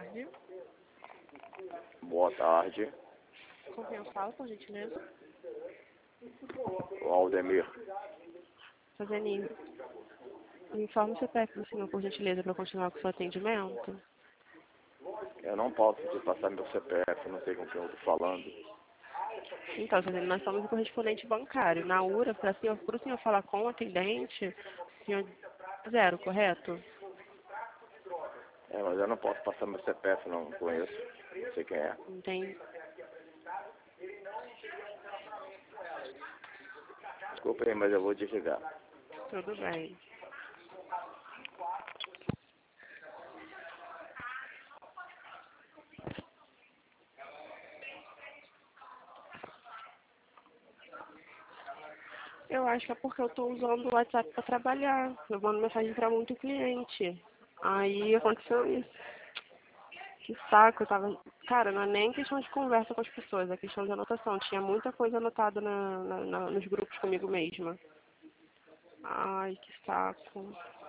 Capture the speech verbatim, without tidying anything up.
tarde. Boa tarde. Com quem eu falo, por gentileza? O Aldemir. Fazendo informe o C P F do senhor, por gentileza, para continuar com o seu atendimento. Eu não posso te passar meu C P F, não sei com quem eu estou falando. Então, Fazendo, nós somos o correspondente bancário. Na U R A, para senhor, o senhor falar com o atendente, o senhor zero, correto? É, mas eu não posso passar meu C P F, não, não conheço. Não sei quem é. Entendi. Desculpa aí, mas eu vou desligar. Tudo bem. Eu acho que é porque eu estou usando o WhatsApp para trabalhar. Eu mando mensagem para muito cliente. Aí aconteceu isso. Que saco, eu tava... Cara, não é nem questão de conversa com as pessoas, é questão de anotação. Tinha muita coisa anotada na, na, na, nos grupos comigo mesma. Ai, que saco.